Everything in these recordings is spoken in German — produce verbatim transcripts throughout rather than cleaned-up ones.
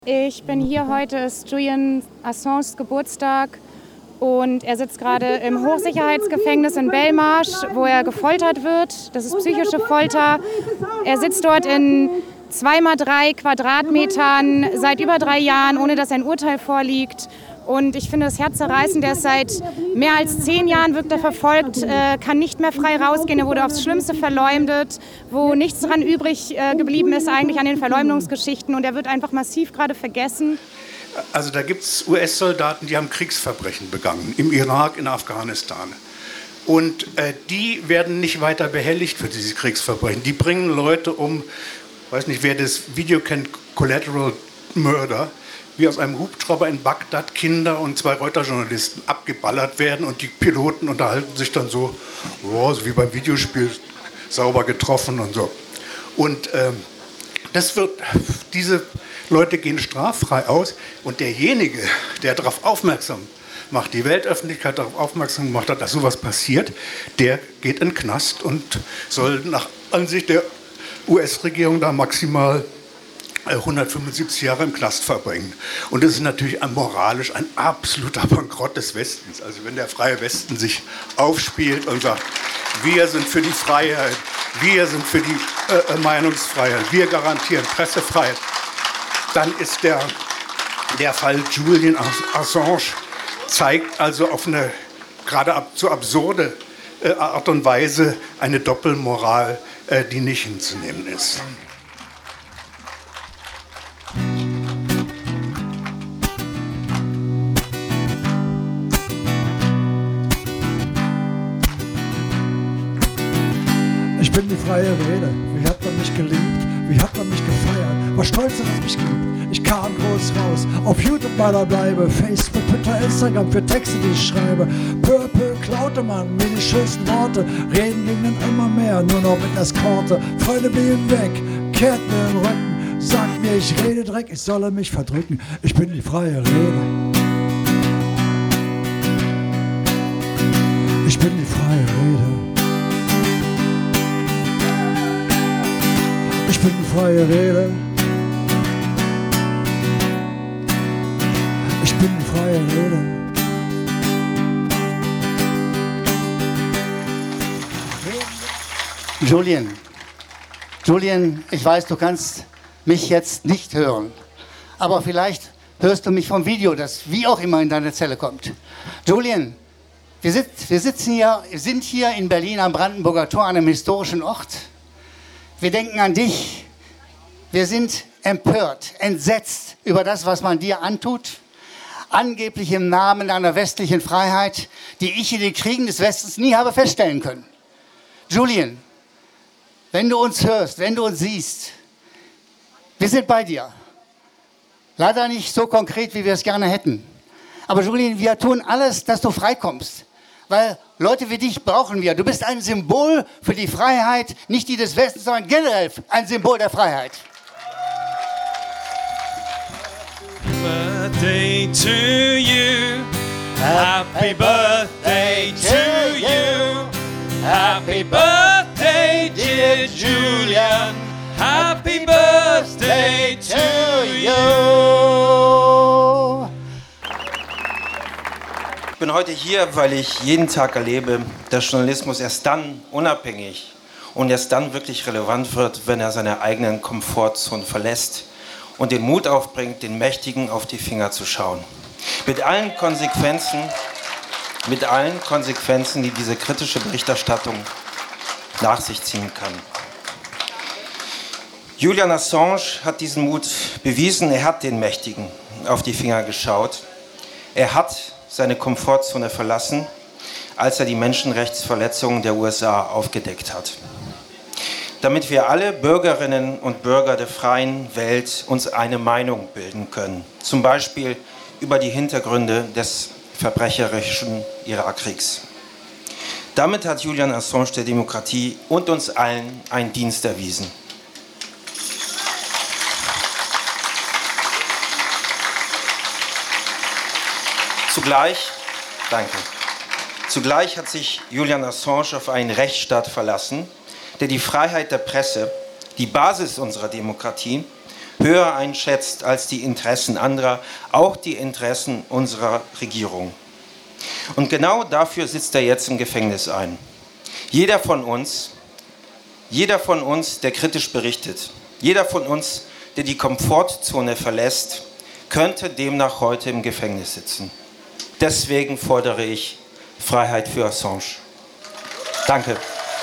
Ich bin hier, heute ist Julian Assanges Geburtstag und er sitzt gerade im Hochsicherheitsgefängnis in Belmarsh, wo er gefoltert wird. Das ist psychische Folter. Er sitzt dort in zwei mal drei Quadratmetern seit über drei Jahren, ohne dass ein Urteil vorliegt. Und ich finde das herzzerreißend, der ist seit mehr als zehn Jahren wird er verfolgt, äh, kann nicht mehr frei rausgehen, er wurde aufs Schlimmste verleumdet, wo nichts dran übrig äh, geblieben ist eigentlich an den Verleumdungsgeschichten und er wird einfach massiv gerade vergessen. Also da gibt es U S-Soldaten, die haben Kriegsverbrechen begangen, im Irak, in Afghanistan. Und äh, die werden nicht weiter behelligt für diese Kriegsverbrechen. Die bringen Leute um, weiß nicht, wer das Video kennt, Collateral Murder, wie aus einem Hubschrauber in Bagdad Kinder und zwei Reuters-Journalisten abgeballert werden und die Piloten unterhalten sich dann so, oh, so wie beim Videospiel, sauber getroffen und so. Und ähm, das wird, diese Leute gehen straffrei aus und derjenige, der darauf aufmerksam macht, die Weltöffentlichkeit darauf aufmerksam gemacht hat, dass sowas passiert, der geht in den Knast und soll nach Ansicht der U S-Regierung da maximal hundertfünfundsiebzig Jahre im Knast verbringen. Und das ist natürlich moralisch ein absoluter Bankrott des Westens. Also wenn der freie Westen sich aufspielt und sagt, wir sind für die Freiheit, wir sind für die äh, Meinungsfreiheit, wir garantieren Pressefreiheit, dann ist der, der Fall Julian Assange zeigt also auf eine gerade ab, so absurde äh, Art und Weise eine Doppelmoral, äh, die nicht hinzunehmen ist. Ich bin die freie Rede, wie hat man mich geliebt, wie hat man mich gefeiert, war stolz, dass es mich gibt. Ich kam groß raus, auf YouTube weiter bleibe, Facebook, Twitter, Instagram für Texte, die ich schreibe. Peu à peu klaute man mir die schönsten Worte, reden ging dann immer mehr, nur noch mit Eskorte. Freunde blieben weg, kehrten mir den Rücken, sagt mir, ich rede Dreck, ich solle mich verdrücken. Ich bin die freie Rede. Ich bin die freie Rede. Ich bin die freie Rede. Ich bin die freie Rede. Julian, Julian, ich weiß, du kannst mich jetzt nicht hören, aber vielleicht hörst du mich vom Video, das wie auch immer in deine Zelle kommt. Julian, wir, sit- wir sitzen hier, sind hier in Berlin am Brandenburger Tor, an einem historischen Ort. Wir denken an dich. Wir sind empört, entsetzt über das, was man dir antut. Angeblich im Namen einer westlichen Freiheit, die ich in den Kriegen des Westens nie habe feststellen können. Julian, wenn du uns hörst, wenn du uns siehst, wir sind bei dir. Leider nicht so konkret, wie wir es gerne hätten. Aber Julian, wir tun alles, dass du freikommst. Weil Leute wie dich brauchen wir. Du bist ein Symbol für die Freiheit, nicht die des Westens, sondern generell ein Symbol der Freiheit. Birthday to you. Happy birthday to you. Happy birthday, dear Julian. Happy birthday to you. Ich bin heute hier, weil ich jeden Tag erlebe, dass Journalismus erst dann unabhängig und erst dann wirklich relevant wird, wenn er seine eigenen Komfortzonen verlässt und den Mut aufbringt, den Mächtigen auf die Finger zu schauen. Mit allen Konsequenzen, mit allen Konsequenzen, die diese kritische Berichterstattung nach sich ziehen kann. Julian Assange hat diesen Mut bewiesen, er hat den Mächtigen auf die Finger geschaut. Er hat seine Komfortzone verlassen, als er die Menschenrechtsverletzungen der U S A aufgedeckt hat. Damit wir alle Bürgerinnen und Bürger der freien Welt uns eine Meinung bilden können. Zum Beispiel über die Hintergründe des verbrecherischen Irakkriegs. Damit hat Julian Assange der Demokratie und uns allen einen Dienst erwiesen. Zugleich, danke, zugleich hat sich Julian Assange auf einen Rechtsstaat verlassen, der die Freiheit der Presse, die Basis unserer Demokratie, höher einschätzt als die Interessen anderer, auch die Interessen unserer Regierung. Und genau dafür sitzt er jetzt im Gefängnis ein. Jeder von uns, jeder von uns, der kritisch berichtet, jeder von uns, der die Komfortzone verlässt, könnte demnach heute im Gefängnis sitzen. Deswegen fordere ich Freiheit für Assange. Danke.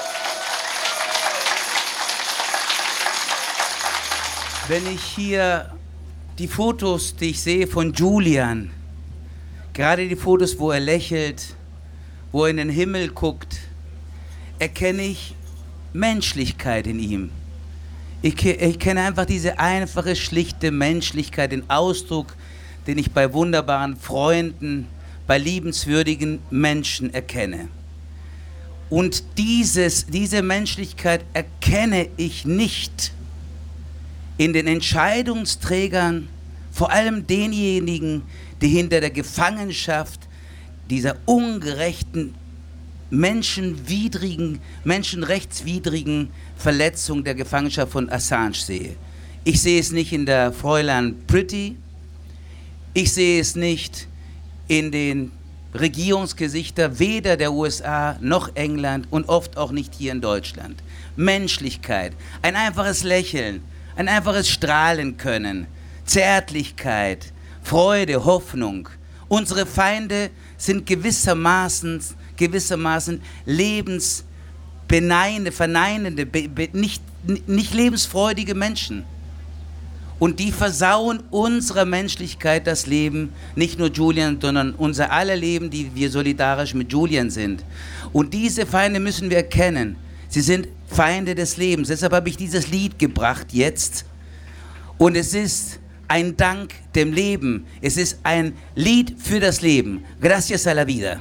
Wenn ich hier die Fotos, die ich sehe von Julian, gerade die Fotos, wo er lächelt, wo er in den Himmel guckt, erkenne ich Menschlichkeit in ihm. Ich, ich kenne einfach diese einfache, schlichte Menschlichkeit, den Ausdruck, den ich bei wunderbaren Freunden, bei liebenswürdigen Menschen erkenne. Und dieses, diese Menschlichkeit erkenne ich nicht in den Entscheidungsträgern, vor allem denjenigen, die hinter der Gefangenschaft dieser ungerechten, menschenwidrigen, menschenrechtswidrigen Verletzung der Gefangenschaft von Assange sehe. Ich sehe es nicht in der Fräulein Pretty, ich sehe es nicht in den Regierungsgesichtern weder der U S A noch England und oft auch nicht hier in Deutschland. Menschlichkeit, ein einfaches Lächeln, ein einfaches Strahlen können, Zärtlichkeit, Freude, Hoffnung. Unsere Feinde sind gewissermaßen, gewissermaßen lebensbeneinende, verneinende, be, be, nicht, nicht lebensfreudige Menschen. Und die versauen unserer Menschlichkeit das Leben, nicht nur Julian, sondern unser aller Leben, die wir solidarisch mit Julian sind. Und diese Feinde müssen wir erkennen. Sie sind Feinde des Lebens. Deshalb habe ich dieses Lied gebracht jetzt. Und es ist ein Dank dem Leben. Es ist ein Lied für das Leben. Gracias a la vida.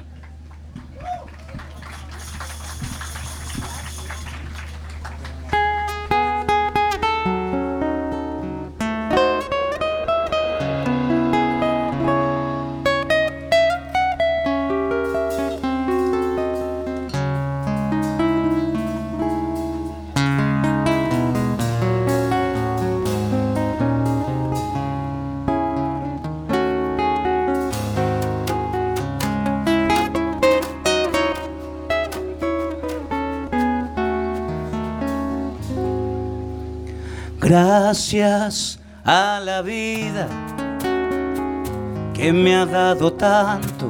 Gracias a la vida que me ha dado tanto,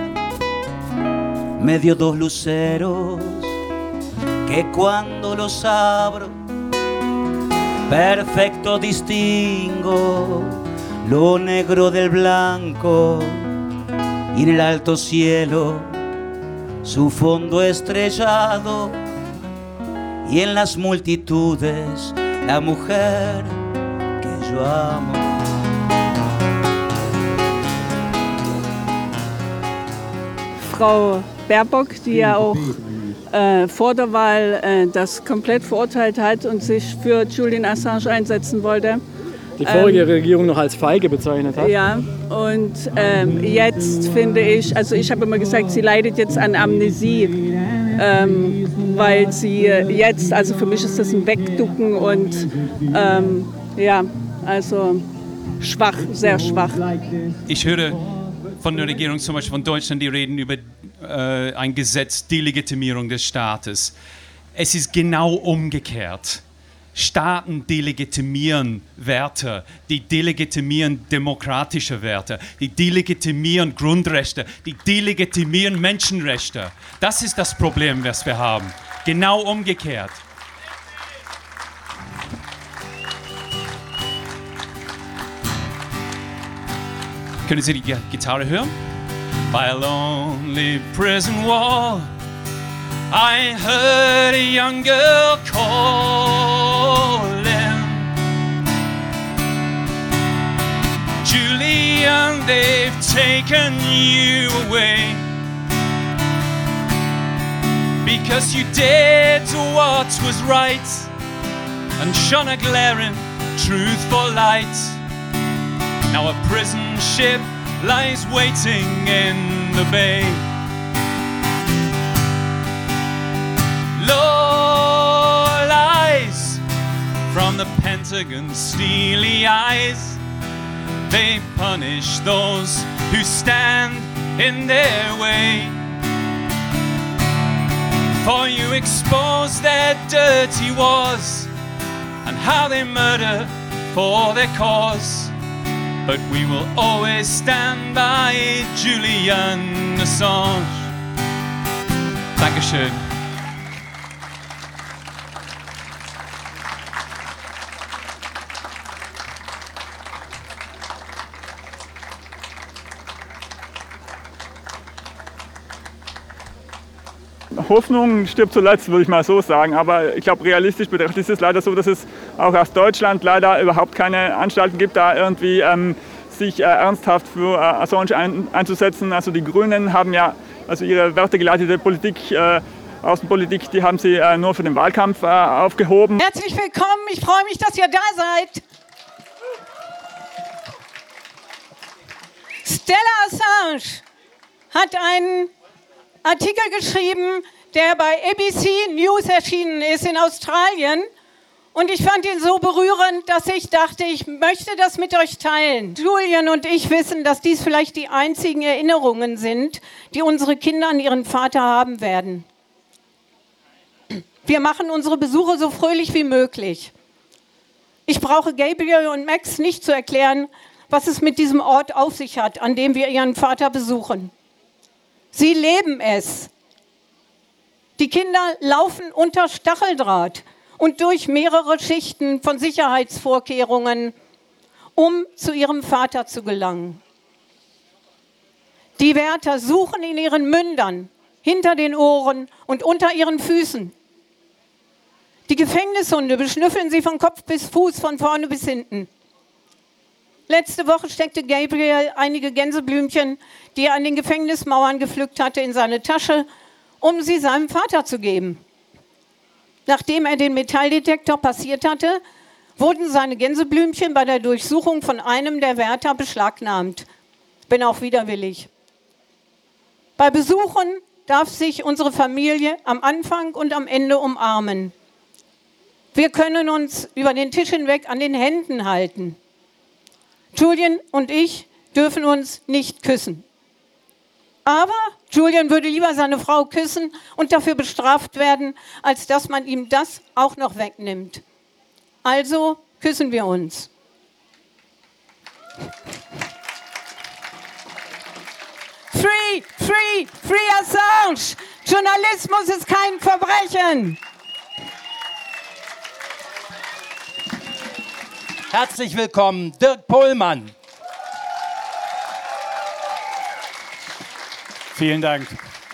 me dio dos luceros que cuando los abro perfecto distingo lo negro del blanco y en el alto cielo su fondo estrellado y en las multitudes la mujer que yo amo. Frau Baerbock, die ja auch äh, vor der Wahl äh, das komplett verurteilt hat und sich für Julian Assange einsetzen wollte. Die vorige ähm, Regierung noch als feige bezeichnet hat. Ja, und ähm, jetzt finde ich, also ich habe immer gesagt, sie leidet jetzt an Amnesie. Ähm, weil sie jetzt, also für mich ist das ein Wegducken und ähm, ja, also schwach, sehr schwach. Ich höre von der Regierung, zum Beispiel von Deutschland, die reden über äh, ein Gesetz, Delegitimierung des Staates. Es ist genau umgekehrt. Staaten delegitimieren Werte, die delegitimieren demokratische Werte, die delegitimieren Grundrechte, die delegitimieren Menschenrechte. Das ist das Problem, das wir haben. Genau umgekehrt. Können Sie die Gitarre hören? By a lonely prison wall I heard a young girl calling. Julian, they've taken you away because you dared to what was right and shone a glaring truth for light. Now a prison ship lies waiting in the bay. Low lies from the pen Pentagon's steely eyes. They punish those who stand in their way. For you expose their dirty wars and how they murder for their cause. But we will always stand by Julian Assange. Dankeschön. Hoffnung stirbt zuletzt, würde ich mal so sagen. Aber ich glaube, realistisch betrachtet ist es leider so, dass es auch aus Deutschland leider überhaupt keine Anstalten gibt, da irgendwie ähm, sich äh, ernsthaft für äh, Assange ein, einzusetzen. Also die Grünen haben ja also ihre wertegeleitete Politik, äh, Außenpolitik, die haben sie äh, nur für den Wahlkampf äh, aufgehoben. Herzlich willkommen, ich freue mich, dass ihr da seid. Stella Assange hat einen Artikel geschrieben, der bei A B C News erschienen ist in Australien. Und ich fand ihn so berührend, dass ich dachte, ich möchte das mit euch teilen. Julian und ich wissen, dass dies vielleicht die einzigen Erinnerungen sind, die unsere Kinder an ihren Vater haben werden. Wir machen unsere Besuche so fröhlich wie möglich. Ich brauche Gabriel und Max nicht zu erklären, was es mit diesem Ort auf sich hat, an dem wir ihren Vater besuchen. Sie leben es. Die Kinder laufen unter Stacheldraht und durch mehrere Schichten von Sicherheitsvorkehrungen, um zu ihrem Vater zu gelangen. Die Wärter suchen in ihren Mündern, hinter den Ohren und unter ihren Füßen. Die Gefängnishunde beschnüffeln sie von Kopf bis Fuß, von vorne bis hinten. Letzte Woche steckte Gabriel einige Gänseblümchen, die er an den Gefängnismauern gepflückt hatte, in seine Tasche, um sie seinem Vater zu geben. Nachdem er den Metalldetektor passiert hatte, wurden seine Gänseblümchen bei der Durchsuchung von einem der Wärter beschlagnahmt. Bin auch widerwillig. Bei Besuchen darf sich unsere Familie am Anfang und am Ende umarmen. Wir können uns über den Tisch hinweg an den Händen halten. Julian und ich dürfen uns nicht küssen. Aber Julian würde lieber seine Frau küssen und dafür bestraft werden, als dass man ihm das auch noch wegnimmt. Also küssen wir uns. Free, free, free Assange! Journalismus ist kein Verbrechen! Herzlich willkommen, Dirk Pohlmann. Vielen Dank.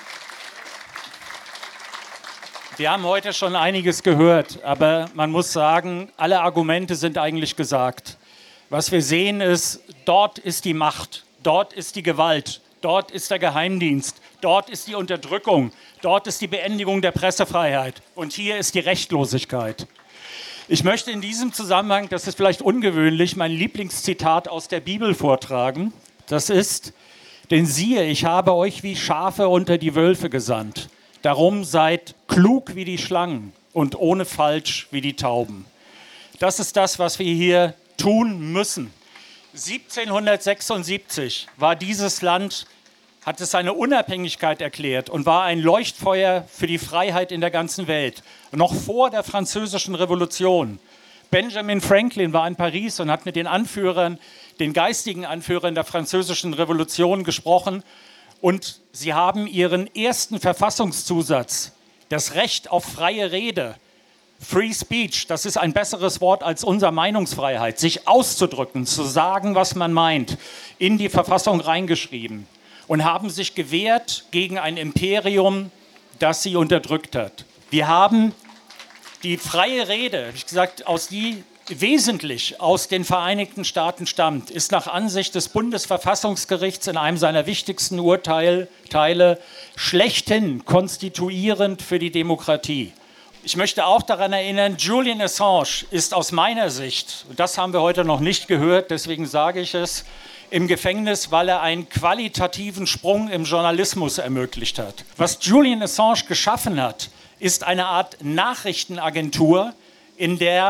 Wir haben heute schon einiges gehört, aber man muss sagen, alle Argumente sind eigentlich gesagt. Was wir sehen ist, dort ist die Macht, dort ist die Gewalt, dort ist der Geheimdienst, dort ist die Unterdrückung, dort ist die Beendigung der Pressefreiheit und hier ist die Rechtlosigkeit. Ich möchte in diesem Zusammenhang, das ist vielleicht ungewöhnlich, mein Lieblingszitat aus der Bibel vortragen. Das ist: Denn siehe, ich habe euch wie Schafe unter die Wölfe gesandt. Darum seid klug wie die Schlangen und ohne Falsch wie die Tauben. Das ist das, was wir hier tun müssen. siebzehnhundertsechsundsiebzig war dieses Land, hat es seine Unabhängigkeit erklärt und war ein Leuchtfeuer für die Freiheit in der ganzen Welt. Noch vor der Französischen Revolution. Benjamin Franklin war in Paris und hat mit den Anführern, den geistigen Anführern der Französischen Revolution gesprochen. Und sie haben ihren ersten Verfassungszusatz, das Recht auf freie Rede, Free Speech, das ist ein besseres Wort als unsere Meinungsfreiheit, sich auszudrücken, zu sagen, was man meint, in die Verfassung reingeschrieben und haben sich gewehrt gegen ein Imperium, das sie unterdrückt hat. Wir haben die freie Rede, wie gesagt, aus die wesentlich aus den Vereinigten Staaten stammt, ist nach Ansicht des Bundesverfassungsgerichts in einem seiner wichtigsten Urteile schlechthin konstituierend für die Demokratie. Ich möchte auch daran erinnern, Julian Assange ist aus meiner Sicht, und das haben wir heute noch nicht gehört, deswegen sage ich es, im Gefängnis, weil er einen qualitativen Sprung im Journalismus ermöglicht hat. Was Julian Assange geschaffen hat, ist eine Art Nachrichtenagentur, in der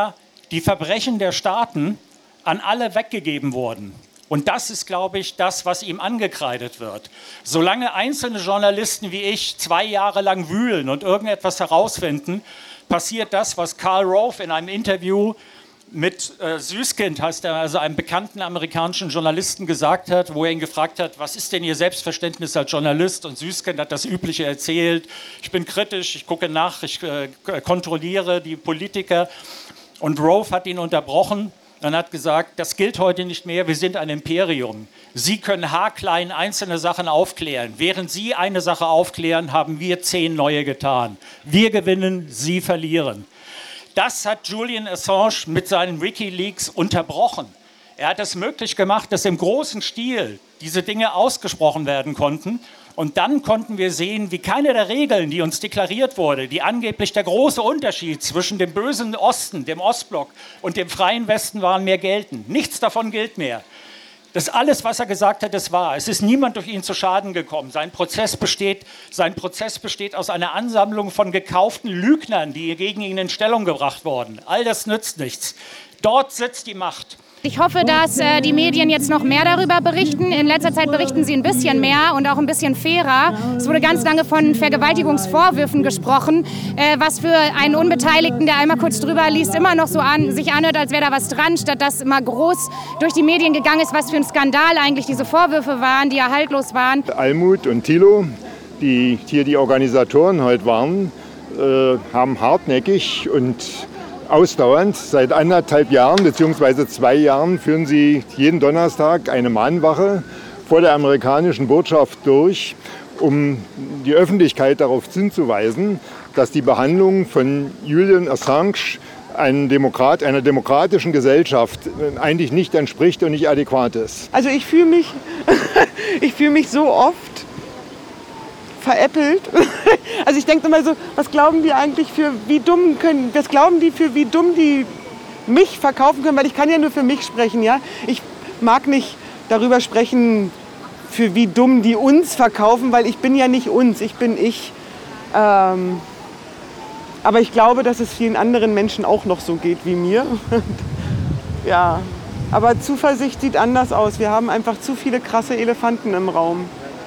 die Verbrechen der Staaten an alle weggegeben wurden. Und das ist, glaube ich, das, was ihm angekreidet wird. Solange einzelne Journalisten wie ich zwei Jahre lang wühlen und irgendetwas herausfinden, passiert das, was Karl Rove in einem Interview mit äh, Süskind, heißt er, also einem bekannten amerikanischen Journalisten, gesagt hat, wo er ihn gefragt hat, was ist denn Ihr Selbstverständnis als Journalist? Und Süskind hat das Übliche erzählt. Ich bin kritisch, ich gucke nach, ich äh, kontrolliere die Politiker. Und Rove hat ihn unterbrochen. Dann hat gesagt, das gilt heute nicht mehr, wir sind ein Imperium. Sie können haarklein einzelne Sachen aufklären. Während Sie eine Sache aufklären, haben wir zehn neue getan. Wir gewinnen, Sie verlieren. Das hat Julian Assange mit seinen WikiLeaks unterbrochen. Er hat es möglich gemacht, dass im großen Stil diese Dinge ausgesprochen werden konnten. Und dann konnten wir sehen, wie keine der Regeln, die uns deklariert wurde, die angeblich der große Unterschied zwischen dem bösen Osten, dem Ostblock und dem freien Westen waren, mehr gelten. Nichts davon gilt mehr. Das alles, was er gesagt hat, das war. Es ist niemand durch ihn zu Schaden gekommen. Sein Prozess besteht, sein Prozess besteht aus einer Ansammlung von gekauften Lügnern, die gegen ihn in Stellung gebracht wurden. All das nützt nichts. Dort sitzt die Macht. Ich hoffe, dass äh, die Medien jetzt noch mehr darüber berichten. In letzter Zeit berichten sie ein bisschen mehr und auch ein bisschen fairer. Es wurde ganz lange von Vergewaltigungsvorwürfen gesprochen, äh, was für einen Unbeteiligten, der einmal kurz drüber liest, immer noch so an, sich anhört, als wäre da was dran, statt dass immer groß durch die Medien gegangen ist, was für ein Skandal eigentlich diese Vorwürfe waren, die ja haltlos waren. Almut und Thilo, die hier die Organisatoren heute waren, äh, haben hartnäckig und ausdauernd seit anderthalb Jahren bzw. zwei Jahren führen sie jeden Donnerstag eine Mahnwache vor der amerikanischen Botschaft durch, um die Öffentlichkeit darauf hinzuweisen, dass die Behandlung von Julian Assange einem Demokrat, einer demokratischen Gesellschaft eigentlich nicht entspricht und nicht adäquat ist. Also ich fühle mich, ich fühle mich so oft veräppelt. Also ich denke immer so, was glauben die eigentlich für wie dumm können, was glauben die für wie dumm die mich verkaufen können, weil ich kann ja nur für mich sprechen, ja. Ich mag nicht darüber sprechen, für wie dumm die uns verkaufen, weil ich bin ja nicht uns, ich bin ich. Ähm, aber ich glaube, dass es vielen anderen Menschen auch noch so geht wie mir. Ja, aber Zuversicht sieht anders aus. Wir haben einfach zu viele krasse Elefanten im Raum.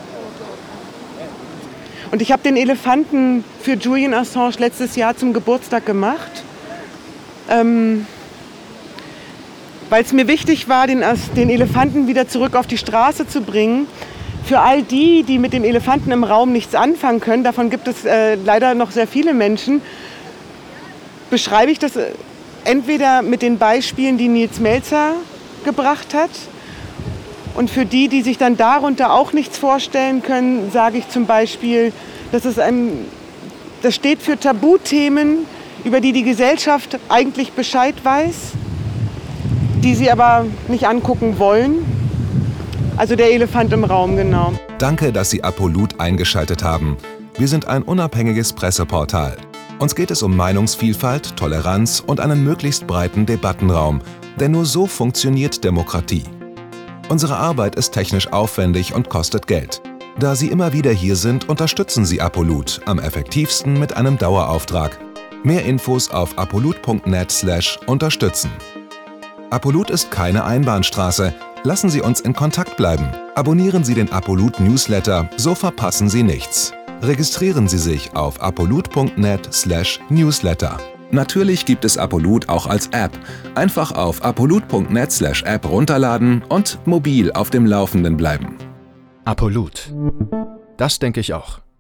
Und ich habe den Elefanten für Julian Assange letztes Jahr zum Geburtstag gemacht, ähm, weil es mir wichtig war, den, den Elefanten wieder zurück auf die Straße zu bringen. Für all die, die mit dem Elefanten im Raum nichts anfangen können, davon gibt es äh, leider noch sehr viele Menschen, beschreibe ich das entweder mit den Beispielen, die Nils Melzer gebracht hat. Und für die, die sich dann darunter auch nichts vorstellen können, sage ich zum Beispiel, dass es ein, das steht für Tabuthemen, über die die Gesellschaft eigentlich Bescheid weiß, die sie aber nicht angucken wollen. Also der Elefant im Raum, genau. Danke, dass Sie Apolut eingeschaltet haben. Wir sind ein unabhängiges Presseportal. Uns geht es um Meinungsvielfalt, Toleranz und einen möglichst breiten Debattenraum. Denn nur so funktioniert Demokratie. Unsere Arbeit ist technisch aufwendig und kostet Geld. Da Sie immer wieder hier sind, unterstützen Sie Apolut am effektivsten mit einem Dauerauftrag. Mehr Infos auf apolut punkt net slash unterstützen. Apolut ist keine Einbahnstraße. Lassen Sie uns in Kontakt bleiben. Abonnieren Sie den Apolut Newsletter, so verpassen Sie nichts. Registrieren Sie sich auf apolut punkt net slash newsletter. Natürlich gibt es Apolut auch als App. Einfach auf apolut punkt net slash app runterladen und mobil auf dem Laufenden bleiben. Apolut. Das denke ich auch.